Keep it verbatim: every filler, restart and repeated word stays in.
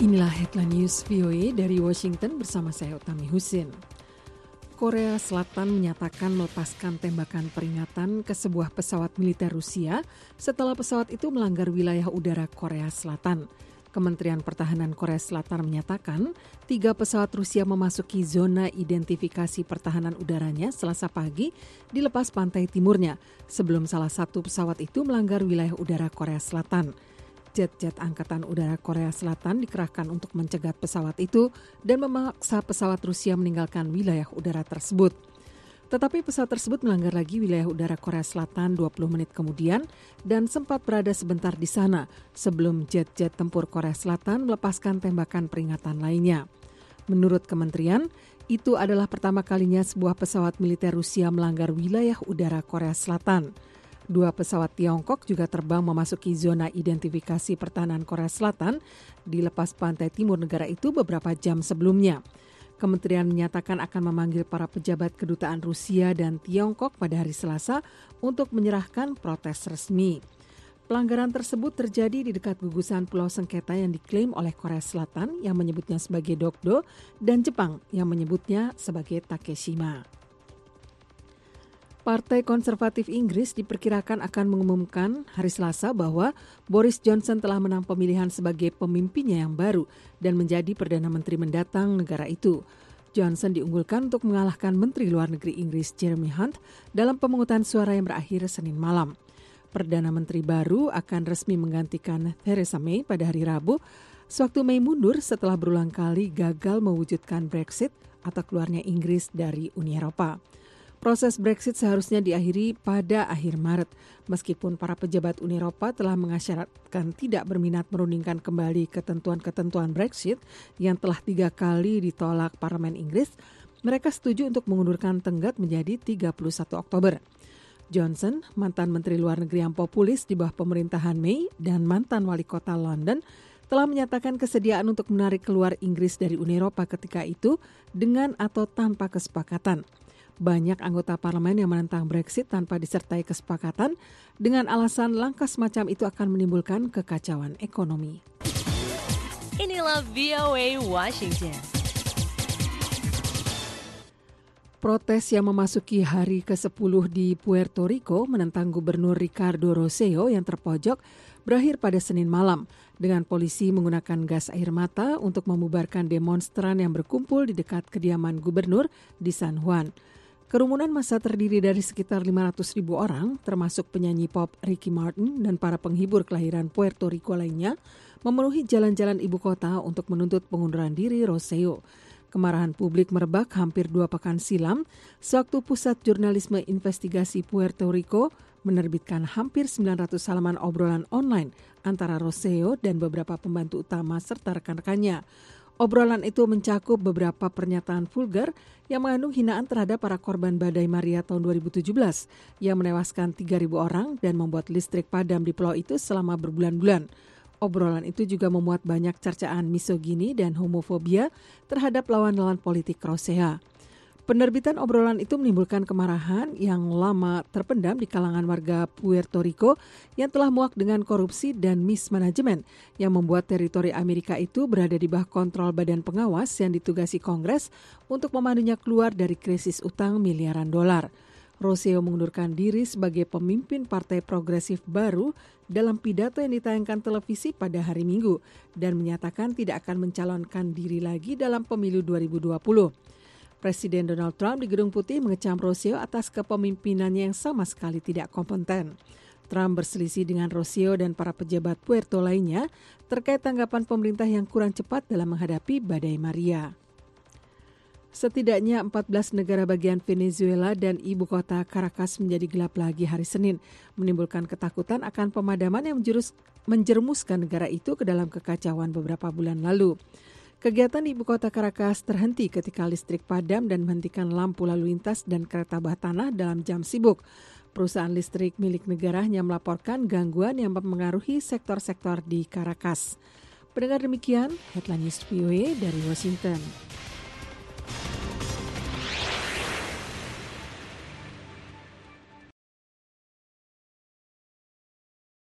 Inilah headline news V O A dari Washington bersama saya Utami Husin. Korea Selatan menyatakan melepaskan tembakan peringatan ke sebuah pesawat militer Rusia setelah pesawat itu melanggar wilayah udara Korea Selatan. Kementerian Pertahanan Korea Selatan menyatakan tiga pesawat Rusia memasuki zona identifikasi pertahanan udaranya Selasa pagi di lepas pantai timurnya sebelum salah satu pesawat itu melanggar wilayah udara Korea Selatan. Jet-jet Angkatan Udara Korea Selatan dikerahkan untuk mencegat pesawat itu dan memaksa pesawat Rusia meninggalkan wilayah udara tersebut. Tetapi pesawat tersebut melanggar lagi wilayah udara Korea Selatan dua puluh menit kemudian dan sempat berada sebentar di sana sebelum jet-jet tempur Korea Selatan melepaskan tembakan peringatan lainnya. Menurut kementerian, itu adalah pertama kalinya sebuah pesawat militer Rusia melanggar wilayah udara Korea Selatan. Dua pesawat Tiongkok juga terbang memasuki zona identifikasi pertahanan Korea Selatan di lepas pantai timur negara itu beberapa jam sebelumnya. Kementerian menyatakan akan memanggil para pejabat kedutaan Rusia dan Tiongkok pada hari Selasa untuk menyerahkan protes resmi. Pelanggaran tersebut terjadi di dekat gugusan pulau sengketa yang diklaim oleh Korea Selatan yang menyebutnya sebagai Dokdo dan Jepang yang menyebutnya sebagai Takeshima. Partai Konservatif Inggris diperkirakan akan mengumumkan hari Selasa bahwa Boris Johnson telah menang pemilihan sebagai pemimpinnya yang baru dan menjadi Perdana Menteri mendatang negara itu. Johnson diunggulkan untuk mengalahkan Menteri Luar Negeri Inggris Jeremy Hunt dalam pemungutan suara yang berakhir Senin malam. Perdana Menteri baru akan resmi menggantikan Theresa May pada hari Rabu, sewaktu May mundur setelah berulang kali gagal mewujudkan Brexit atau keluarnya Inggris dari Uni Eropa. Proses Brexit seharusnya diakhiri pada akhir Maret, meskipun para pejabat Uni Eropa telah mengisyaratkan tidak berminat merundingkan kembali ketentuan-ketentuan Brexit yang telah tiga kali ditolak Parlemen Inggris, mereka setuju untuk mengundurkan tenggat menjadi tiga puluh satu Oktober. Johnson, mantan Menteri Luar Negeri yang populis di bawah pemerintahan May dan mantan wali kota London, telah menyatakan kesediaan untuk menarik keluar Inggris dari Uni Eropa ketika itu dengan atau tanpa kesepakatan. Banyak anggota parlemen yang menentang Brexit tanpa disertai kesepakatan dengan alasan langkah semacam itu akan menimbulkan kekacauan ekonomi. Inilah V O A Washington. Protes yang memasuki hari kesepuluh di Puerto Rico menentang Gubernur Ricardo Rosselló yang terpojok berakhir pada Senin malam dengan polisi menggunakan gas air mata untuk membubarkan demonstran yang berkumpul di dekat kediaman gubernur di San Juan. Kerumunan massa terdiri dari sekitar lima ratus ribu orang, termasuk penyanyi pop Ricky Martin dan para penghibur kelahiran Puerto Rico lainnya, memenuhi jalan-jalan ibu kota untuk menuntut pengunduran diri Rosselló. Kemarahan publik merebak hampir dua pekan silam, sewaktu Pusat Jurnalisme Investigasi Puerto Rico menerbitkan hampir sembilan ratus halaman obrolan online antara Rosselló dan beberapa pembantu utama serta rekan-rekannya. Obrolan itu mencakup beberapa pernyataan vulgar yang mengandung hinaan terhadap para korban Badai Maria tahun dua ribu tujuh belas yang menewaskan tiga ribu orang dan membuat listrik padam di pulau itu selama berbulan-bulan. Obrolan itu juga memuat banyak cercaan misogini dan homofobia terhadap lawan-lawan politik Rosselló. Penerbitan obrolan itu menimbulkan kemarahan yang lama terpendam di kalangan warga Puerto Rico yang telah muak dengan korupsi dan mismanajemen yang membuat teritori Amerika itu berada di bawah kontrol badan pengawas yang ditugasi Kongres untuk memandunya keluar dari krisis utang miliaran dolar. Rosselló mengundurkan diri sebagai pemimpin Partai Progresif baru dalam pidato yang ditayangkan televisi pada hari Minggu dan menyatakan tidak akan mencalonkan diri lagi dalam pemilu dua ribu dua puluh. Presiden Donald Trump di Gedung Putih mengecam Rosselló atas kepemimpinannya yang sama sekali tidak kompeten. Trump berselisih dengan Rosselló dan para pejabat Puerto lainnya terkait tanggapan pemerintah yang kurang cepat dalam menghadapi Badai Maria. Setidaknya empat belas negara bagian Venezuela dan ibu kota Caracas menjadi gelap lagi hari Senin, menimbulkan ketakutan akan pemadaman yang menjurus, menjerumuskan negara itu ke dalam kekacauan beberapa bulan lalu. Kegiatan di ibu kota Caracas terhenti ketika listrik padam dan menghentikan lampu lalu lintas dan kereta bawah tanah dalam jam sibuk. Perusahaan listrik milik negaranya melaporkan gangguan yang mempengaruhi sektor-sektor di Caracas. Pendengar demikian, Headline News V O A dari Washington.